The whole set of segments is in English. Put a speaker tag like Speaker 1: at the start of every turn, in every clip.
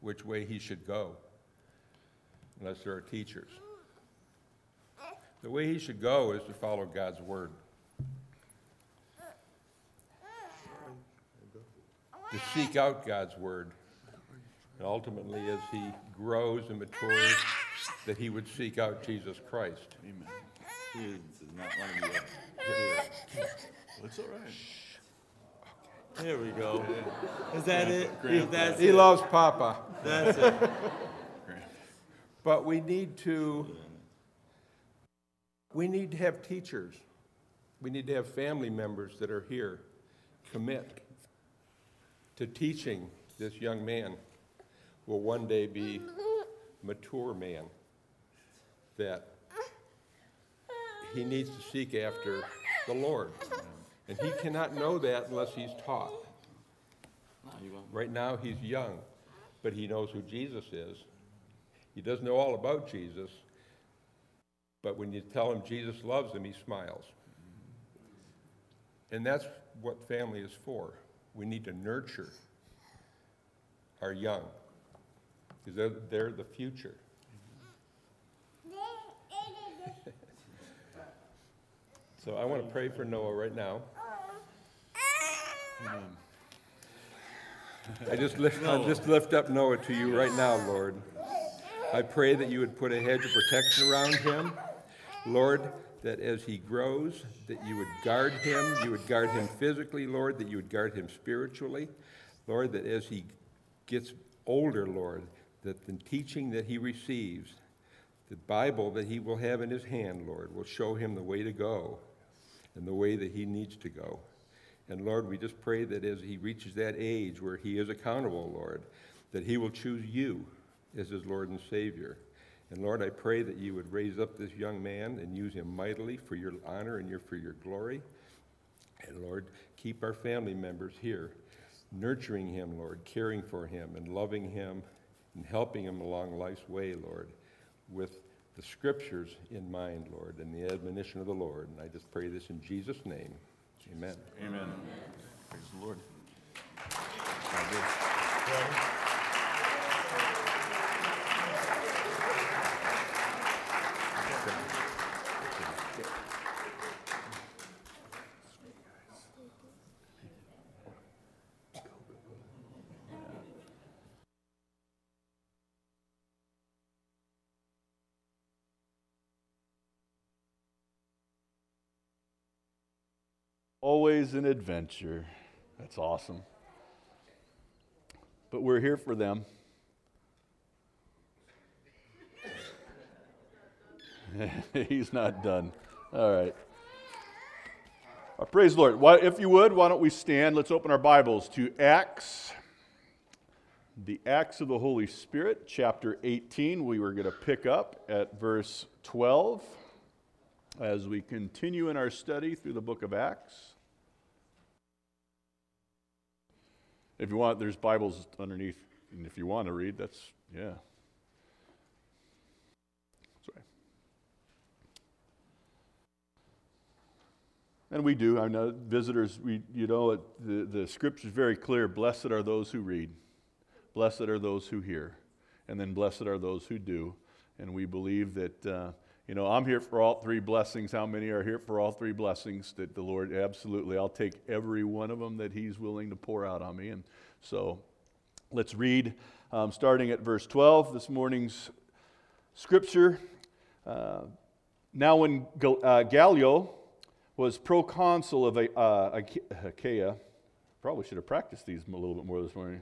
Speaker 1: which way he should go unless there are teachers. The way he should go is to follow God's word. To seek out God's word. And ultimately, as he grows and matures, that he would seek out Jesus Christ.
Speaker 2: Amen. He is not letting me up. It's all right. There we go. Is that it? That's
Speaker 1: He loves Papa.
Speaker 2: That's it.
Speaker 1: But we need to have teachers. We need to have family members that are here commit to teaching this young man who will one day be a mature man, that he needs to seek after the Lord. And he cannot know that unless he's taught. Right now he's young, but he knows who Jesus is. He doesn't know all about Jesus, but when you tell him Jesus loves him, he smiles. And that's what family is for. We need to nurture our young, because they're the future. So I want to pray for Noah right now. I just lift up Noah to you right now, Lord. I pray that you would put a hedge of protection around him. Lord, that as he grows, that you would guard him physically, Lord, that you would guard him spiritually. Lord, that as he gets older, Lord, that the teaching that he receives, the Bible that he will have in his hand, Lord, will show him the way to go and the way that he needs to go. And Lord, we just pray that as he reaches that age where he is accountable, Lord, that he will choose you as his Lord and Savior. And Lord, I pray that you would raise up this young man and use him mightily for your honor and for your glory. And Lord, keep our family members here, nurturing him, Lord, caring for him and loving him and helping him along life's way, Lord, with the scriptures in mind, Lord, and the admonition of the Lord. And I just pray this in Jesus' name. Amen.
Speaker 2: Amen. Praise the Lord. Always an adventure. That's awesome. But we're here for them. He's not done. All right. Praise the Lord. If you would, why don't we stand? Let's open our Bibles to Acts, the Acts of the Holy Spirit, chapter 18. We were going to pick up at verse 12 as we continue in our study through the book of Acts. If you want, there's Bibles underneath, and if you want to read, that's, yeah. That's right. And we do. I know visitors, the scripture is very clear. Blessed are those who read. Blessed are those who hear. And then blessed are those who do. And we believe that, I'm here for all three blessings. How many are here for all three blessings? That the Lord, absolutely, I'll take every one of them that He's willing to pour out on me. And so let's read, starting at verse 12, this morning's scripture. Now when Gallio was proconsul of Achaia, probably should have practiced these a little bit more this morning.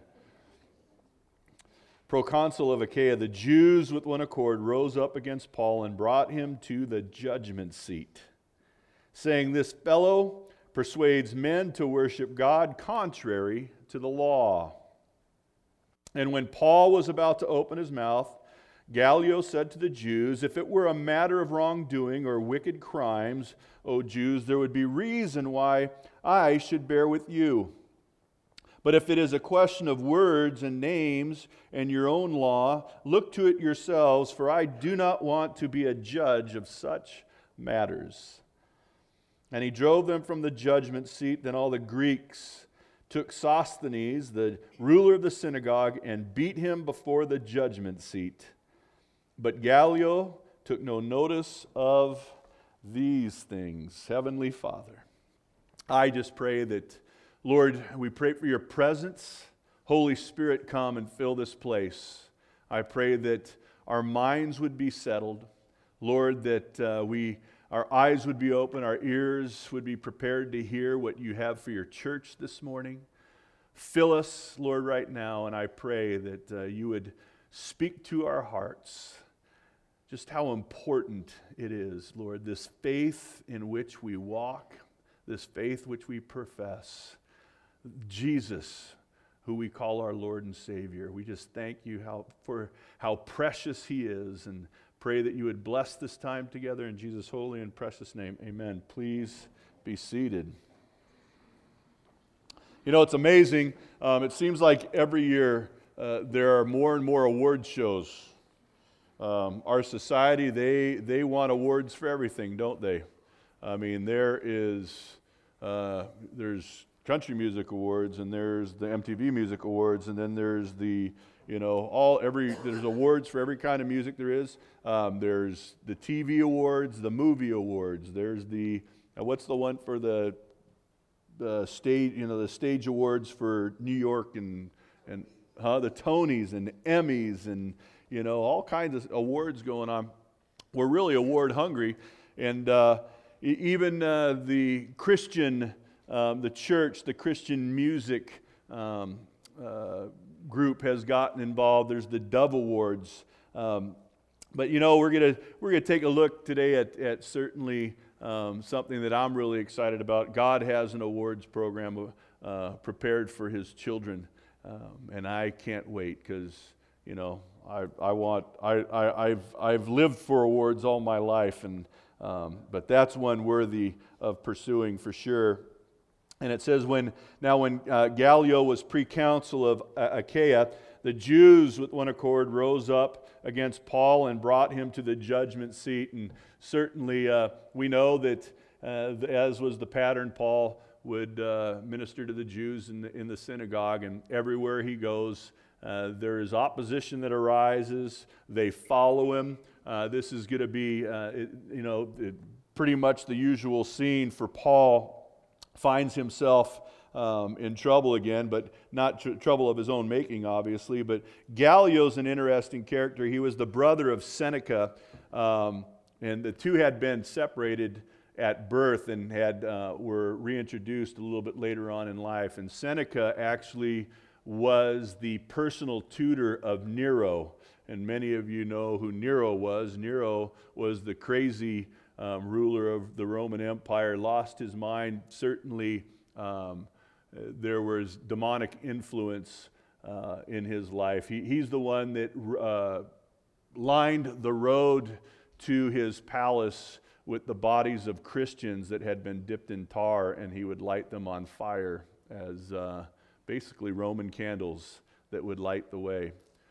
Speaker 2: Proconsul of Achaia, the Jews with one accord rose up against Paul and brought him to the judgment seat, saying, "This fellow persuades men to worship God contrary to the law." And when Paul was about to open his mouth, Gallio said to the Jews, "If it were a matter of wrongdoing or wicked crimes, O Jews, there would be reason why I should bear with you. But if it is a question of words and names and your own law, look to it yourselves, for I do not want to be a judge of such matters." And he drove them from the judgment seat. Then all the Greeks took Sosthenes, the ruler of the synagogue, and beat him before the judgment seat. But Gallio took no notice of these things. Heavenly Father, I just pray that, Lord, we pray for your presence. Holy Spirit, come and fill this place. I pray that our minds would be settled. Lord, that our eyes would be open, our ears would be prepared to hear what you have for your church this morning. Fill us, Lord, right now, and I pray that you would speak to our hearts just how important it is, Lord, this faith in which we walk, this faith which we profess. Jesus, who we call our Lord and Savior. We just thank you for how precious he is, and pray that you would bless this time together in Jesus' holy and precious name. Amen. Please be seated. You know, it's amazing. It seems like every year there are more and more award shows. Our society, they want awards for everything, don't they? I mean, there's country music awards, and there's the MTV Music Awards, and then there's there's awards for every kind of music there is. There's the TV awards, the movie awards. There's what's the one for the stage, the stage awards for New York and the Tonys and Emmys and all kinds of awards going on. We're really award hungry, and even the Christian, the church, the Christian music group has gotten involved. There's the Dove Awards, but we're gonna take a look today at certainly something that I'm really excited about. God has an awards program prepared for His children, and I can't wait because I've lived for awards all my life, and but that's one worthy of pursuing for sure. And it says, when Gallio was proconsul of Achaia, the Jews with one accord rose up against Paul and brought him to the judgment seat. And certainly we know that, as was the pattern, Paul would minister to the Jews in the synagogue, and everywhere he goes, there is opposition that arises. They follow him. This is going to be, pretty much the usual scene for Paul. Finds himself in trouble again, but not trouble of his own making, obviously. But Gallio's an interesting character. He was the brother of Seneca, and the two had been separated at birth and were reintroduced a little bit later on in life. And Seneca actually was the personal tutor of Nero, and many of you know who Nero was. Nero was the crazy ruler of the Roman Empire, lost his mind. Certainly there was demonic influence in his life. He's the one that lined the road to his palace with the bodies of Christians that had been dipped in tar, and he would light them on fire as basically Roman candles that would light the way.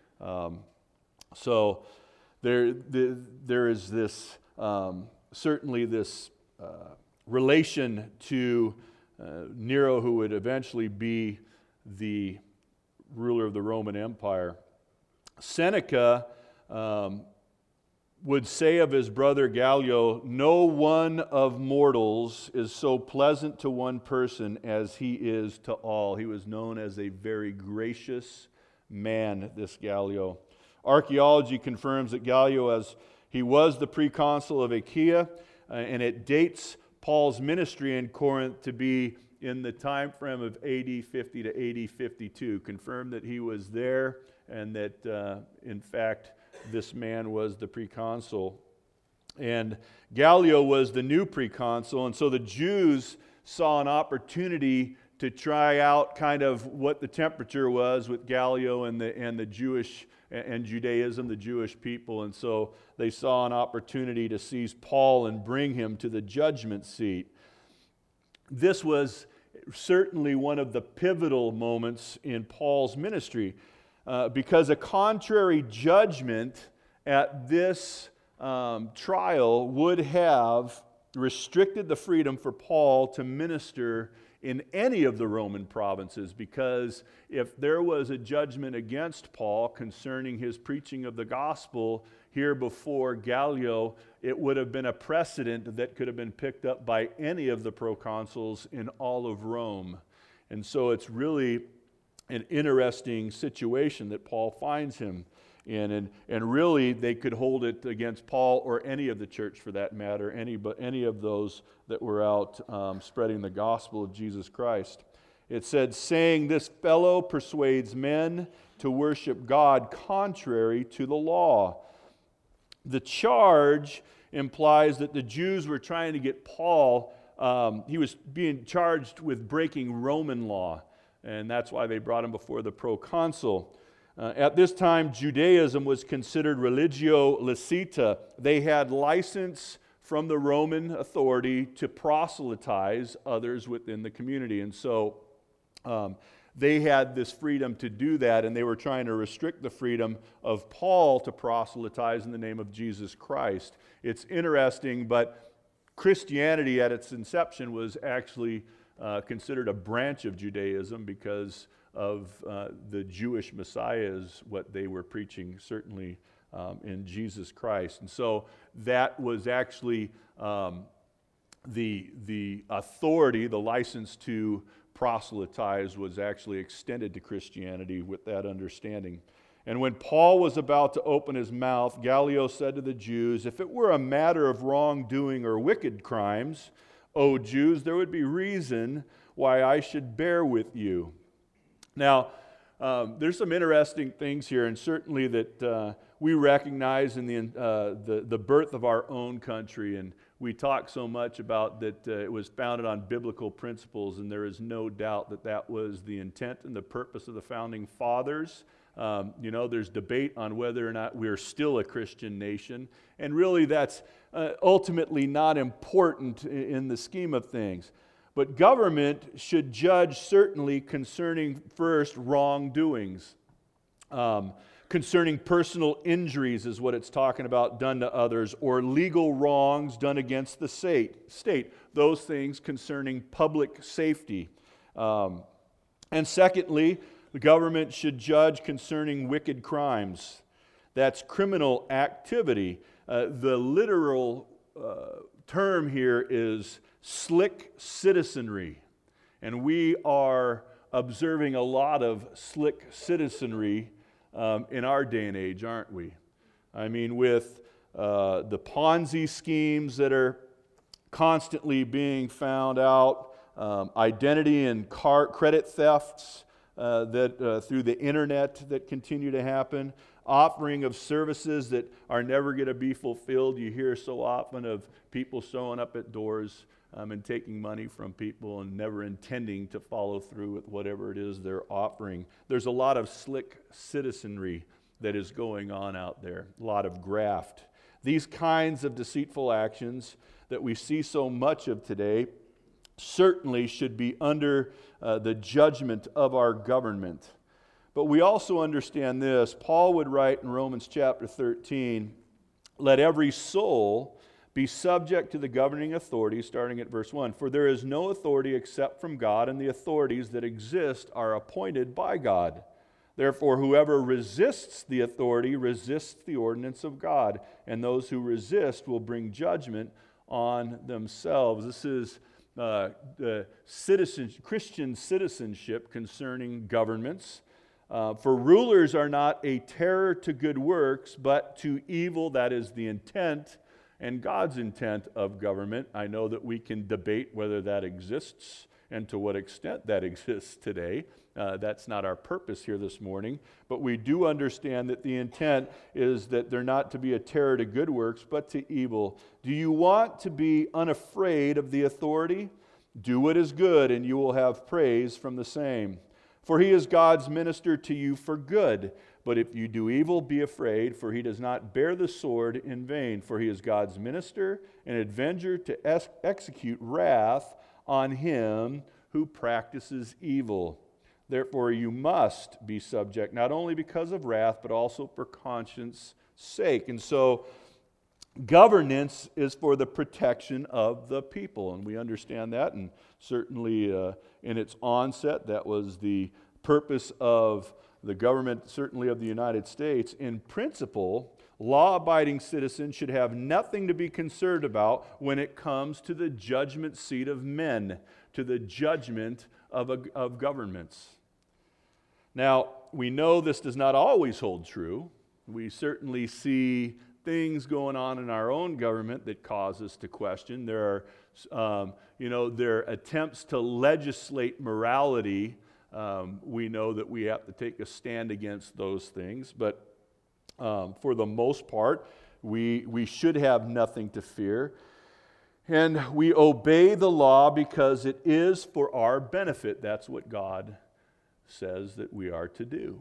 Speaker 2: So there is this certainly this relation to Nero, who would eventually be the ruler of the Roman Empire. Seneca would say of his brother Gallio, "No one of mortals is so pleasant to one person as he is to all." He was known as a very gracious man, this Gallio. Archaeology confirms that Gallio, he was the proconsul of Achaia, and it dates Paul's ministry in Corinth to be in the time frame of AD 50 to AD 52. Confirmed that he was there, and that, in fact, this man was the proconsul. And Gallio was the new proconsul, and so the Jews saw an opportunity to try out kind of what the temperature was with Gallio and the Jewish and Judaism, the Jewish people. And so they saw an opportunity to seize Paul and bring him to the judgment seat. This was certainly one of the pivotal moments in Paul's ministry, because a contrary judgment at this trial would have restricted the freedom for Paul to minister in any of the Roman provinces, because if there was a judgment against Paul concerning his preaching of the gospel here before Gallio, it would have been a precedent that could have been picked up by any of the proconsuls in all of Rome. And so it's really an interesting situation that Paul finds him in. And really, they could hold it against Paul or any of the church for that matter, any of those that were out spreading the gospel of Jesus Christ. It said, saying, this fellow persuades men to worship God contrary to the law. The charge implies that the Jews were trying to get Paul, he was being charged with breaking Roman law, and that's why they brought him before the proconsul. At this time, Judaism was considered religio licita. They had license from the Roman authority to proselytize others within the community. And so they had this freedom to do that, and they were trying to restrict the freedom of Paul to proselytize in the name of Jesus Christ. It's interesting, but Christianity at its inception was actually considered a branch of Judaism because of the Jewish Messiah is what they were preaching, certainly in Jesus Christ. And so that was actually the authority, the license to proselytize was actually extended to Christianity with that understanding. And when Paul was about to open his mouth, Gallio said to the Jews, if it were a matter of wrongdoing or wicked crimes, O Jews, there would be reason why I should bear with you. Now, there's some interesting things here, and certainly that we recognize in the birth of our own country, and we talk so much about that it was founded on biblical principles, and there is no doubt that that was the intent and the purpose of the founding fathers. There's debate on whether or not we're still a Christian nation, and really that's ultimately not important in the scheme of things. But government should judge certainly concerning first wrongdoings. Concerning personal injuries is what it's talking about done to others, or legal wrongs done against the state. Those things concerning public safety. And secondly, the government should judge concerning wicked crimes. That's criminal activity. The literal term here is slick citizenry. And we are observing a lot of slick citizenry in our day and age, aren't we? I mean, with the Ponzi schemes that are constantly being found out, identity and credit thefts that through the internet that continue to happen, offering of services that are never going to be fulfilled. You hear so often of people showing up at doors and taking money from people and never intending to follow through with whatever it is they're offering. There's a lot of slick citizenry that is going on out there, a lot of graft. These kinds of deceitful actions that we see so much of today certainly should be under the judgment of our government. But we also understand this. Paul would write in Romans chapter 13, let every soul be subject to the governing authorities, starting at verse 1. For there is no authority except from God, and the authorities that exist are appointed by God. Therefore, whoever resists the authority resists the ordinance of God, and those who resist will bring judgment on themselves. This is the Christian citizenship concerning governments. For rulers are not a terror to good works, but to evil. That is the intent and God's intent of government. I know that we can debate whether that exists and to what extent that exists today. That's not our purpose here this morning. But we do understand that the intent is that they're not to be a terror to good works, but to evil. Do you want to be unafraid of the authority? Do what is good, and you will have praise from the same. For he is God's minister to you for good. But if you do evil, be afraid, for he does not bear the sword in vain. For he is God's minister, an avenger to execute wrath on him who practices evil. Therefore you must be subject, not only because of wrath, but also for conscience sake. And so Governance is for the protection of the people, and we understand that, and certainly in its onset, that was the purpose of the government, certainly of the United States. In principle, law-abiding citizens should have nothing to be concerned about when it comes to the judgment seat of men, to the judgment of governments. Now, we know this does not always hold true. We certainly see things going on in our own government that cause us to question. There are, there are attempts to legislate morality. We know that we have to take a stand against those things, but for the most part, we should have nothing to fear. And we obey the law because it is for our benefit. That's what God says that we are to do.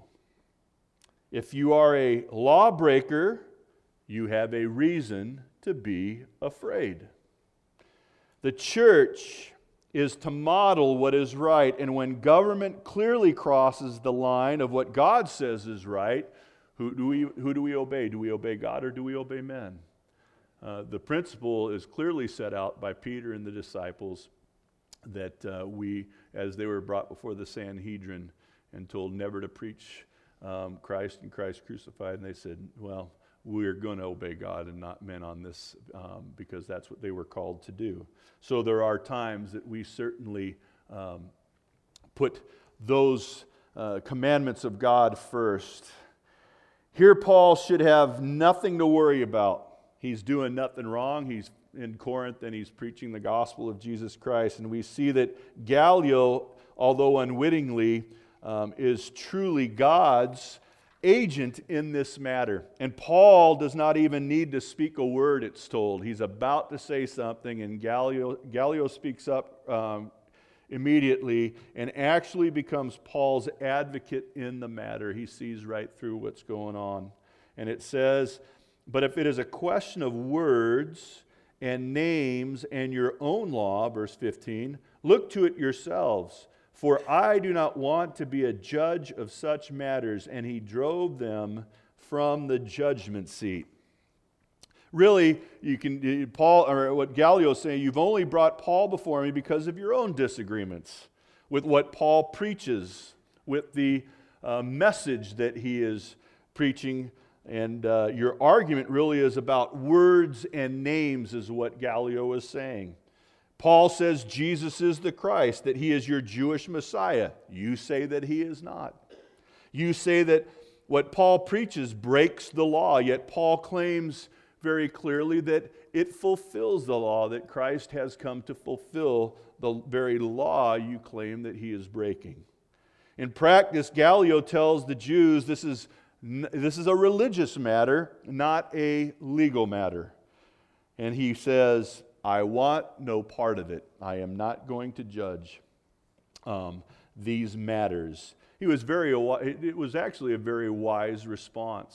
Speaker 2: If you are a lawbreaker, you have a reason to be afraid. The church is to model what is right, and when government clearly crosses the line of what God says is right, who do we obey? Do we obey God or do we obey men? The principle is clearly set out by Peter and the disciples that as they were brought before the Sanhedrin and told never to preach Christ and Christ crucified, and they said, well, we're going to obey God and not men on this because that's what they were called to do. So there are times that we certainly put those commandments of God first. Here Paul should have nothing to worry about. He's doing nothing wrong. He's in Corinth and he's preaching the gospel of Jesus Christ. And we see that Gallio, although unwittingly, is truly God's agent in this matter. And Paul does not even need to speak a word, it's told. He's about to say something, and Gallio speaks up immediately and actually becomes Paul's advocate in the matter. He sees right through what's going on. And it says, but if it is a question of words and names and your own law, verse 15, look to it yourselves. For I do not want to be a judge of such matters. And he drove them from the judgment seat. Really, Paul, or what Gallio is saying, you've only brought Paul before me because of your own disagreements with what Paul preaches, with the message that he is preaching. And your argument really is about words and names, is what Gallio is saying. Paul says Jesus is the Christ, that he is your Jewish Messiah. You say that he is not. You say that what Paul preaches breaks the law, yet Paul claims very clearly that it fulfills the law, that Christ has come to fulfill the very law you claim that he is breaking. In practice, Gallio tells the Jews this is a religious matter, not a legal matter. And he says, I want no part of it. I am not going to judge these matters. It was actually a very wise response.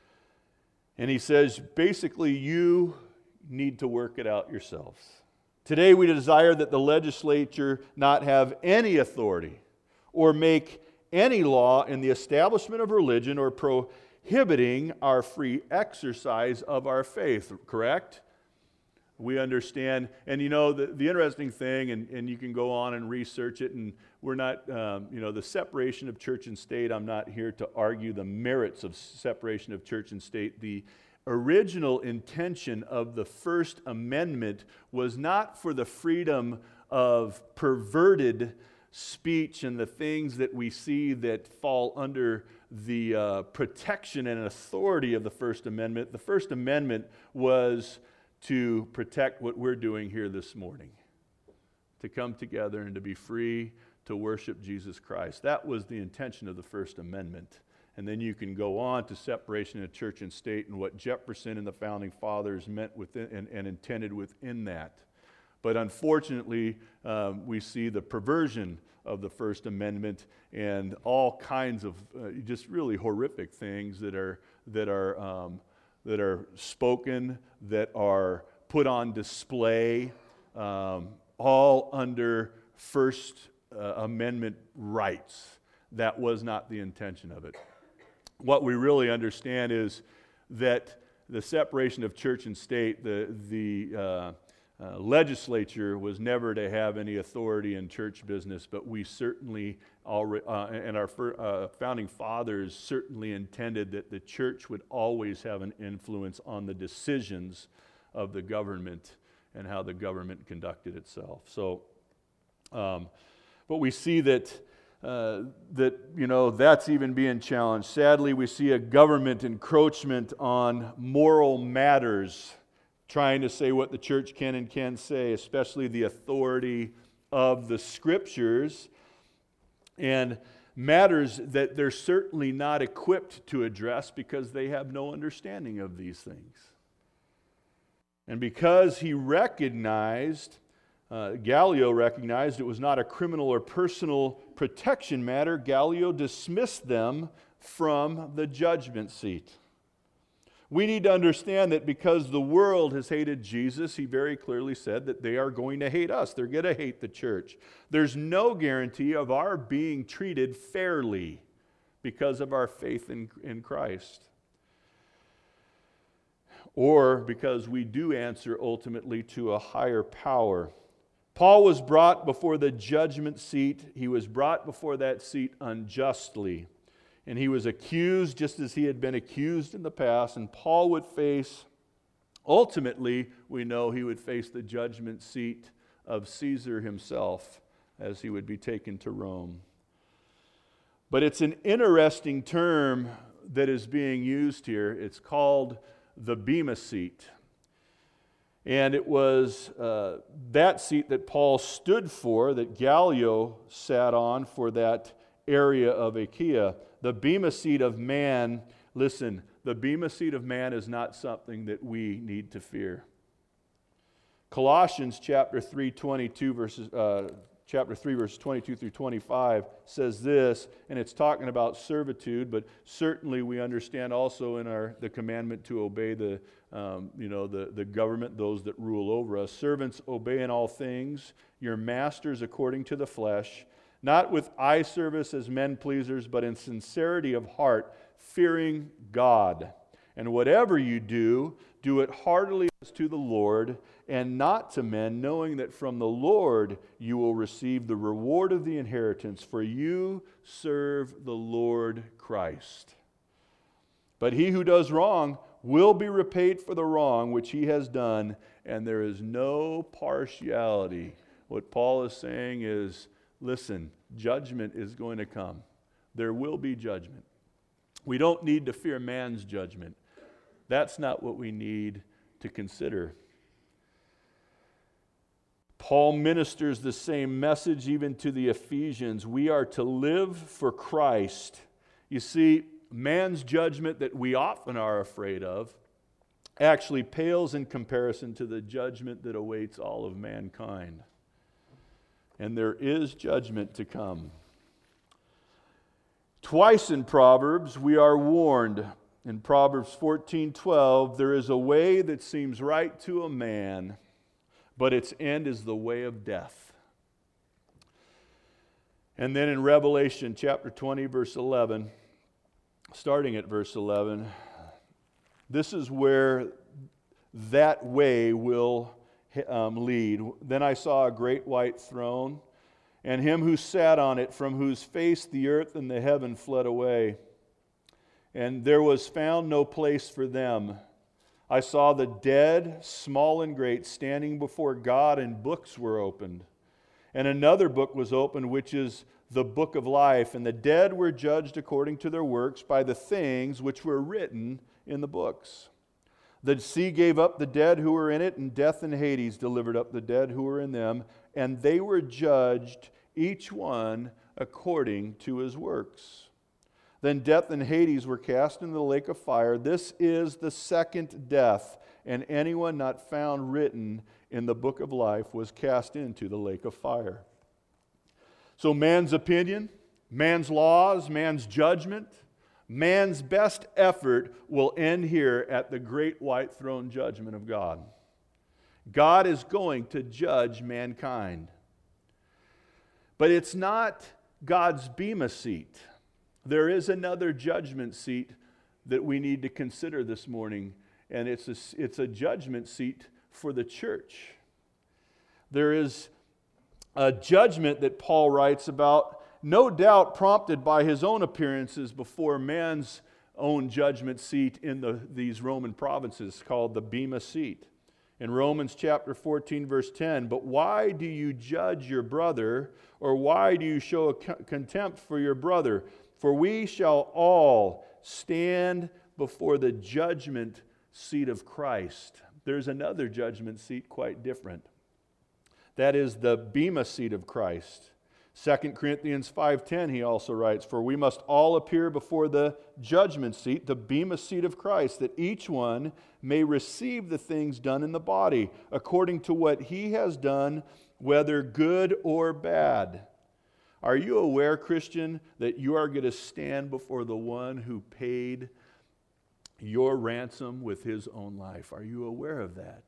Speaker 2: And he says, basically, you need to work it out yourselves. Today we desire that the legislature not have any authority or make any law in the establishment of religion or prohibiting our free exercise of our faith, correct? We understand, and the interesting thing, and you can go on and research it, and we're not, the separation of church and state, I'm not here to argue the merits of separation of church and state. The original intention of the First Amendment was not for the freedom of perverted speech and the things that we see that fall under the protection and authority of the First Amendment. The First Amendment was to protect what we're doing here this morning, to come together and to be free to worship Jesus Christ. That was the intention of the First Amendment. And then you can go on to separation of church and state and what Jefferson and the Founding Fathers meant within and intended within that. But unfortunately, we see the perversion of the First Amendment and all kinds of just really horrific things that are spoken, that are put on display, all under First Amendment rights. That was not the intention of it. What we really understand is that the separation of church and state, the legislature was never to have any authority in church business, but we certainly, and our founding fathers certainly intended that the church would always have an influence on the decisions of the government and how the government conducted itself. So, but we see that that's even being challenged. Sadly, we see a government encroachment on moral matters, trying to say what the church can and can't say, especially the authority of the Scriptures, and matters that they're certainly not equipped to address because they have no understanding of these things. And because he recognized, Gallio recognized it was not a criminal or personal protection matter, Gallio dismissed them from the judgment seat. We need to understand that because the world has hated Jesus, he very clearly said that they are going to hate us. They're going to hate the church. There's no guarantee of our being treated fairly because of our faith in Christ, or because we do answer ultimately to a higher power. Paul was brought before the judgment seat. He was brought before that seat unjustly. And he was accused just as he had been accused in the past. And Paul would face, ultimately, we know he would face the judgment seat of Caesar himself as he would be taken to Rome. But it's an interesting term that is being used here. It's called the Bema seat. And it was that seat that Paul stood for, that Gallio sat on for that area of Achaia. The Bema seat of man, listen, the Bema seat of man is not something that we need to fear. Colossians chapter 3, verses 22 through 25 says this, and it's talking about servitude, but certainly we understand also in the commandment to obey the government, those that rule over us. Servants, obey in all things your masters according to the flesh, not with eye service as men pleasers, but in sincerity of heart, fearing God. And whatever you do, do it heartily as to the Lord, and not to men, knowing that from the Lord you will receive the reward of the inheritance, for you serve the Lord Christ. But he who does wrong will be repaid for the wrong which he has done, and there is no partiality. What Paul is saying is, listen, judgment is going to come. There will be judgment. We don't need to fear man's judgment. That's not what we need to consider. Paul ministers the same message even to the Ephesians. We are to live for Christ. You see, man's judgment that we often are afraid of actually pales in comparison to the judgment that awaits all of mankind. And there is judgment to come. Twice in Proverbs we are warned. In Proverbs 14:12, there is a way that seems right to a man, but its end is the way of death. And then in Revelation chapter 20, verse 11, starting at verse 11, this is where that way will lead. Then I saw a great white throne, and him who sat on it, from whose face the earth and the heaven fled away. And there was found no place for them. I saw the dead, small and great, standing before God, and books were opened. And another book was opened, which is the book of life. And the dead were judged according to their works by the things which were written in the books. The sea gave up the dead who were in it, and death and Hades delivered up the dead who were in them. And they were judged, each one according to his works. Then death and Hades were cast into the lake of fire. This is the second death, and anyone not found written in the book of life was cast into the lake of fire. So man's opinion, man's laws, man's judgment, man's best effort will end here at the great white throne judgment of God. God is going to judge mankind. But it's not God's Bema seat. There is another judgment seat that we need to consider this morning, and it's a judgment seat for the church. There is a judgment that Paul writes about, no doubt prompted by his own appearances before man's own judgment seat in these Roman provinces called the Bema seat. In Romans chapter 14, verse 10, "But why do you judge your brother, or why do you show contempt for your brother? For we shall all stand before the judgment seat of Christ." There's another judgment seat quite different. That is the Bema seat of Christ. 2 Corinthians 5:10, he also writes, "For we must all appear before the judgment seat, the Bema seat of Christ, that each one may receive the things done in the body, according to what he has done, whether good or bad." Are you aware, Christian, that you are going to stand before the one who paid your ransom with his own life? Are you aware of that?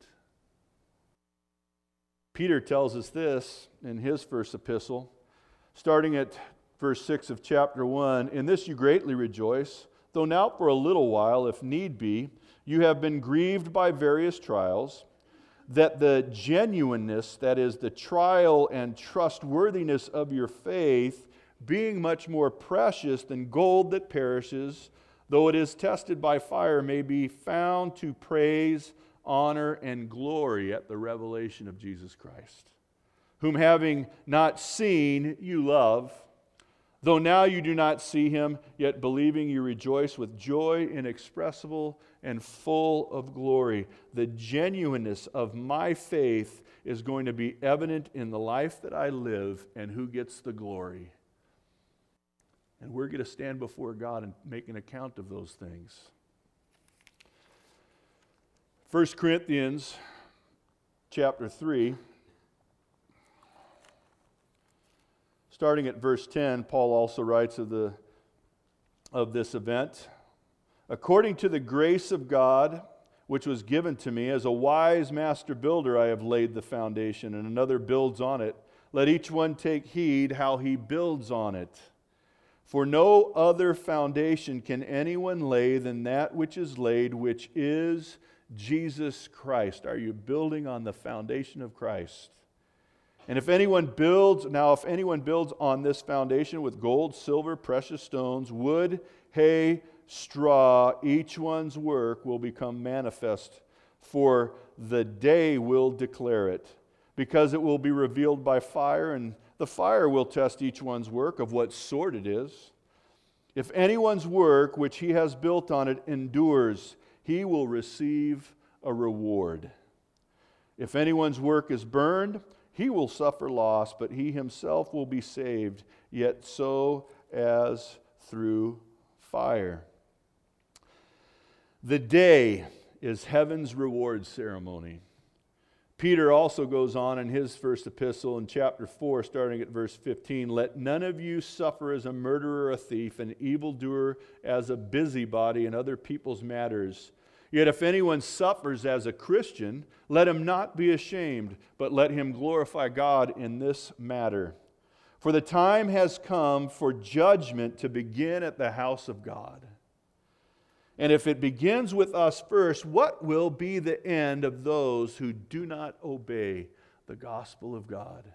Speaker 2: Peter tells us this in his first epistle, starting at verse 6 of chapter 1, "In this you greatly rejoice, though now for a little while, if need be, you have been grieved by various trials, that the genuineness, that is, the trial and trustworthiness of your faith, being much more precious than gold that perishes, though it is tested by fire, may be found to praise, honor, and glory at the revelation of Jesus Christ, whom having not seen you love, though now you do not see him, yet believing you rejoice with joy inexpressible and full of glory." The genuineness of my faith is going to be evident in the life that I live, and who gets the glory. And we're going to stand before God and make an account of those things. 1 Corinthians chapter 3, starting at verse 10, Paul also writes of this event. "According to the grace of God, which was given to me, as a wise master builder, I have laid the foundation, and another builds on it. Let each one take heed how he builds on it. For no other foundation can anyone lay than that which is laid, which is Jesus Christ." Are you building on the foundation of Christ? "And if anyone builds on this foundation with gold, silver, precious stones, wood, hay, straw, each one's work will become manifest, for the day will declare it, because it will be revealed by fire, and the fire will test each one's work of what sort it is. If anyone's work which he has built on it endures, he will receive a reward. If anyone's work is burned, he will suffer loss, but he himself will be saved, yet so as through fire." The day is heaven's reward ceremony. Peter also goes on in his first epistle in chapter 4, starting at verse 15, "Let none of you suffer as a murderer, a thief, an evildoer, as a busybody in other people's matters. Yet if anyone suffers as a Christian, let him not be ashamed, but let him glorify God in this matter. For the time has come for judgment to begin at the house of God. And if it begins with us first, what will be the end of those who do not obey the gospel of God?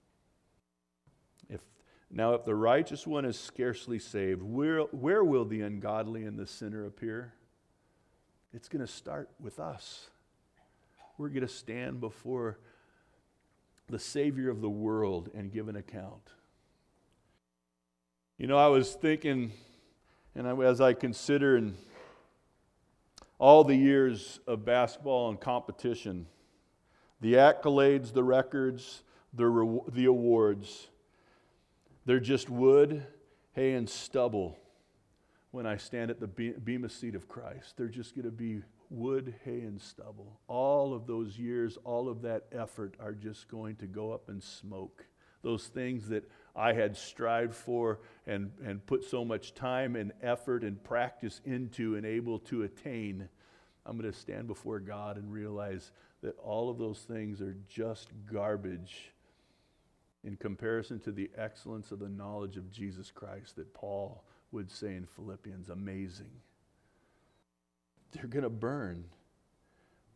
Speaker 2: If the righteous one is scarcely saved, where will the ungodly and the sinner appear? It's going to start with us. We're going to stand before the Savior of the world and give an account. You know, I was thinking, as I consider all the years of basketball and competition, the accolades, the records, the awards, they're just wood, hay, and stubble when I stand at the Bema seat of Christ. They're just going to be wood, hay, and stubble. All of those years, all of that effort are just going to go up in smoke. Those things that I had strived for and put so much time and effort and practice into and able to attain, I'm going to stand before God and realize that all of those things are just garbage in comparison to the excellence of the knowledge of Jesus Christ that Paul would say in Philippians, amazing. They're going to burn.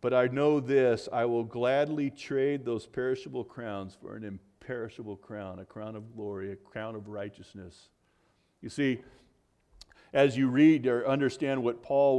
Speaker 2: But I know this, I will gladly trade those perishable crowns for an imperishable crown, a crown of glory, a crown of righteousness. You see, as you read or understand what Paul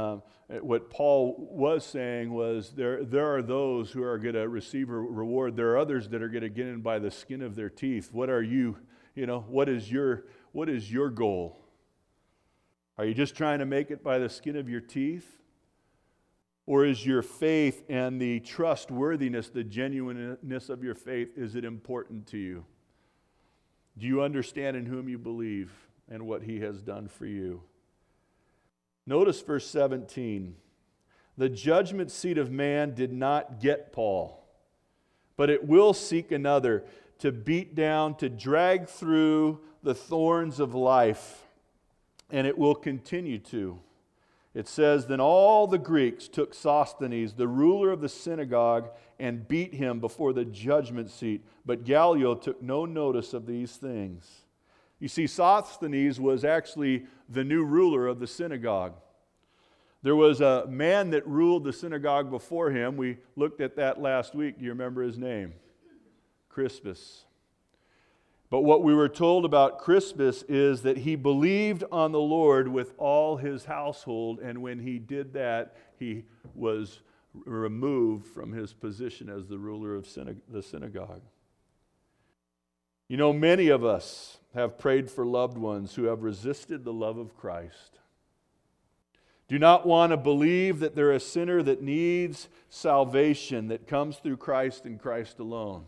Speaker 2: was saying was there are those who are going to receive a reward. There are others that are going to get in by the skin of their teeth. What are you, what is your goal? Are you just trying to make it by the skin of your teeth? Or is your faith and the trustworthiness, the genuineness of your faith, is it important to you? Do you understand in whom you believe and what He has done for you? Notice verse 17. The judgment seat of man did not get Paul, but it will seek another to beat down, to drag through the thorns of life, and it will continue to. It says, then all the Greeks took Sosthenes, the ruler of the synagogue, and beat him before the judgment seat. But Gallio took no notice of these things. You see, Sosthenes was actually the new ruler of the synagogue. There was a man that ruled the synagogue before him. We looked at that last week. Do you remember his name? Crispus. But what we were told about Crispus is that he believed on the Lord with all his household, and when he did that, he was removed from his position as the ruler of the synagogue. You know, many of us have prayed for loved ones who have resisted the love of Christ. Do not want to believe that they're a sinner that needs salvation that comes through Christ and Christ alone.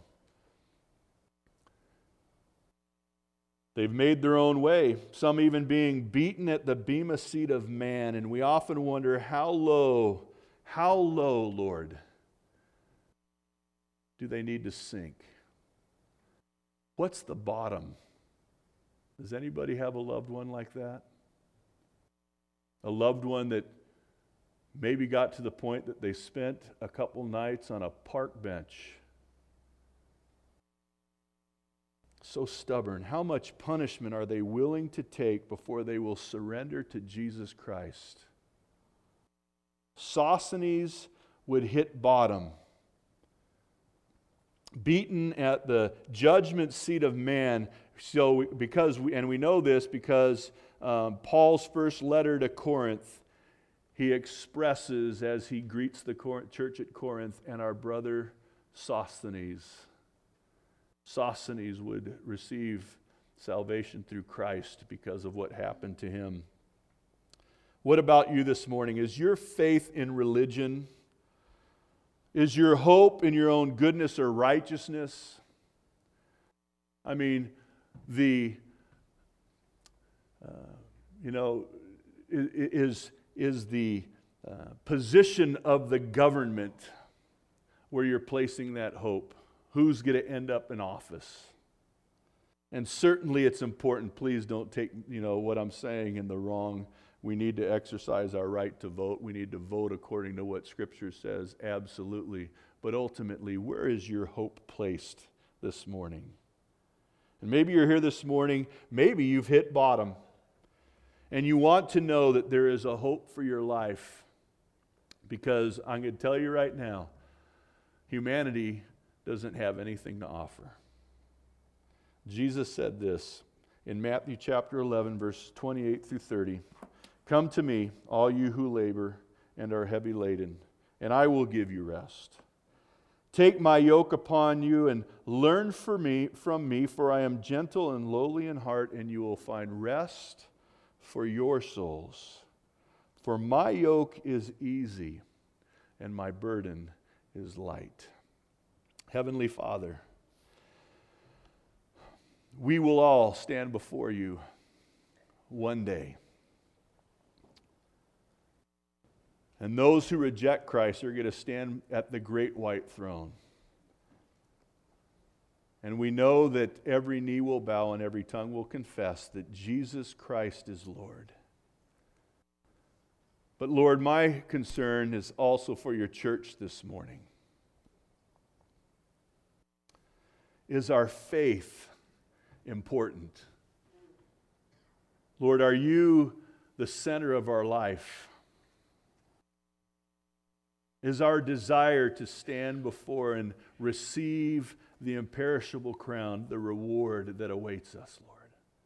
Speaker 2: They've made their own way, some even being beaten at the bema seat of man. And we often wonder, how low, Lord, do they need to sink? What's the bottom? Does anybody have a loved one like that? A loved one that maybe got to the point that they spent a couple nights on a park bench. So stubborn. How much punishment are they willing to take before they will surrender to Jesus Christ? Sosthenes would hit bottom. Beaten at the judgment seat of man. So we know this because Paul's first letter to Corinth, he expresses as he greets the church at Corinth and our brother Sosthenes. Sosthenes would receive salvation through Christ because of what happened to him. What about you this morning? Is your faith in religion? Is your hope in your own goodness or righteousness? I mean, is the position of the government where you're placing that hope? Who's going to end up in office? And certainly it's important. Please don't take, what I'm saying in the wrong. We need to exercise our right to vote. We need to vote according to what Scripture says, absolutely. But ultimately, where is your hope placed this morning? And maybe you're here this morning, maybe you've hit bottom, and you want to know that there is a hope for your life. Because I'm going to tell you right now, humanity doesn't have anything to offer. Jesus said this in Matthew chapter 11, verse 28 through 30. Come to me, all you who labor and are heavy laden, and I will give you rest. Take my yoke upon you and learn from me, for I am gentle and lowly in heart, and you will find rest for your souls. For my yoke is easy, and my burden is light. Heavenly Father, we will all stand before you one day. And those who reject Christ are going to stand at the great white throne. And we know that every knee will bow and every tongue will confess that Jesus Christ is Lord. But Lord, my concern is also for your church this morning. Is our faith important? Lord, are you the center of our life? is our desire to stand before and receive the imperishable crown, the reward that awaits us, Lord.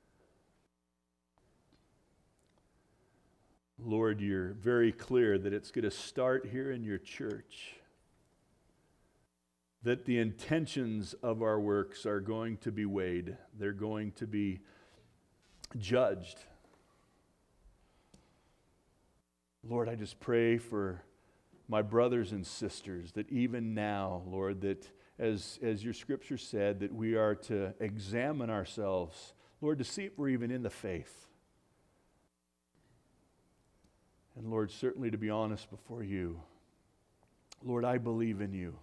Speaker 2: Lord, you're very clear that it's going to start here in your church, that the intentions of our works are going to be weighed. They're going to be judged. Lord, I just pray for my brothers and sisters that even now, Lord, that as your scripture said, that we are to examine ourselves, Lord, to see if we're even in the faith. And Lord, certainly to be honest before you, Lord, I believe in you.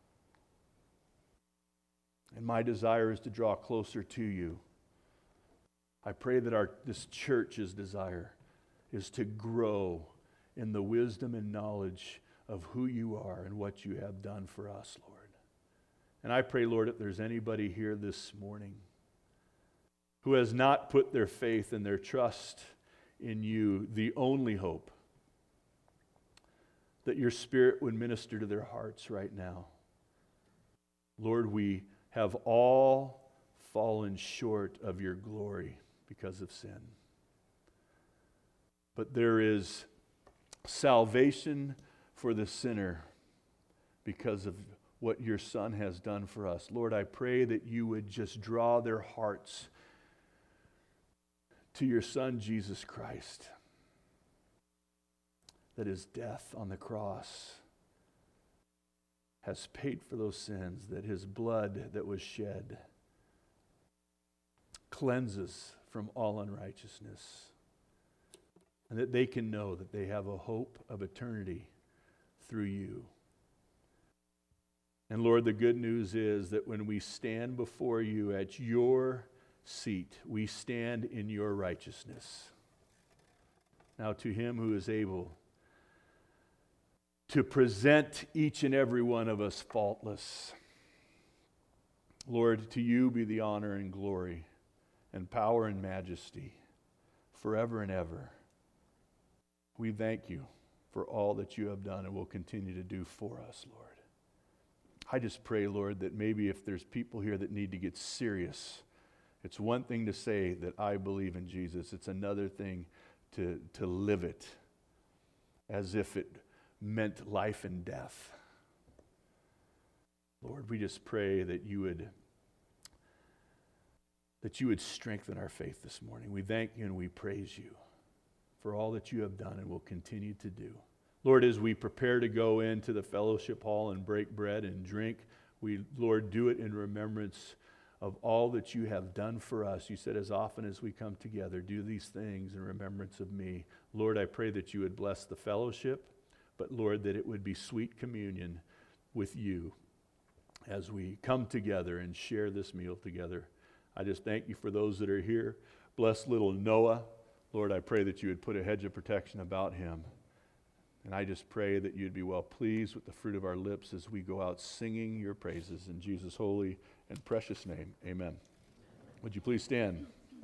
Speaker 2: And my desire is to draw closer to you. I pray that this church's desire is to grow in the wisdom and knowledge of who you are and what you have done for us, Lord. And I pray, Lord, if there's anybody here this morning who has not put their faith and their trust in you, the only hope, that your Spirit would minister to their hearts right now. Lord, we have all fallen short of your glory because of sin. But there is salvation for the sinner because of what your Son has done for us. Lord, I pray that you would just draw their hearts to your Son, Jesus Christ, that his death on the cross has paid for those sins, that his blood that was shed cleanses from all unrighteousness, and that they can know that they have a hope of eternity through you. And Lord, the good news is that when we stand before you at your seat, we stand in your righteousness. Now to him who is able to present each and every one of us faultless, Lord, to you be the honor and glory and power and majesty forever and ever. We thank you for all that you have done and will continue to do for us, Lord. I just pray, Lord, that maybe if there's people here that need to get serious, it's one thing to say that I believe in Jesus. It's another thing to live it as if it meant life and death. Lord, we just pray that you would strengthen our faith this morning. We thank you and we praise you for all that you have done and will continue to do. Lord, as we prepare to go into the fellowship hall and break bread and drink, we, Lord, do it in remembrance of all that you have done for us. You said, as often as we come together, do these things in remembrance of me. Lord, I pray that you would bless the fellowship, but Lord, that it would be sweet communion with you as we come together and share this meal together. I just thank you for those that are here. Bless little Noah. Lord, I pray that you would put a hedge of protection about him. And I just pray that you'd be well pleased with the fruit of our lips as we go out singing your praises. In Jesus' holy and precious name, amen. Would you please stand?